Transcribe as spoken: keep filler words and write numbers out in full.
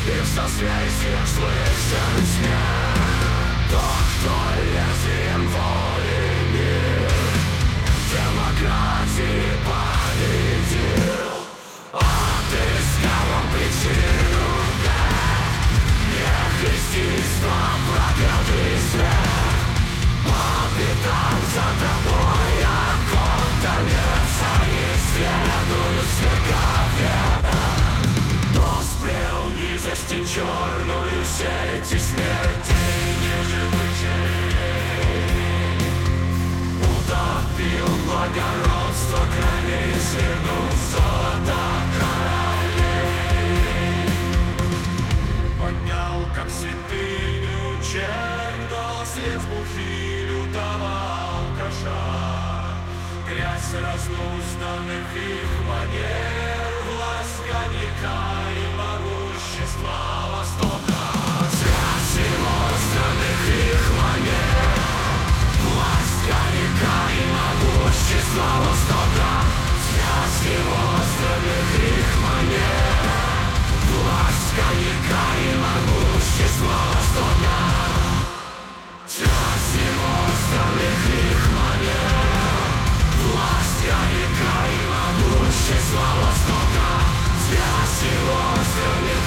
И в созвездиях слышен смех. Тот, кто лезвием воли мир демократии победил. Отыскал он причину, нехристийство, проклятый свет. Победам за тобой, огонь конец, они следуют снеговеда. Но сплел низости черную сеть и смерти неживых черей. Утопил благородство крови, свернул золото королей. Поднял, как святыню, черно, слез бухи лютого алкаша. Грязь разнузданных их манер, власть коньяка и могущества Востока. Связь его странных их манер, власть коньяка и могущества Востока. Связь его странных их манер, власть коньяка и могущества Востока. Связь его странных их манер, власть коньяка и могущества Востока. Связь его странных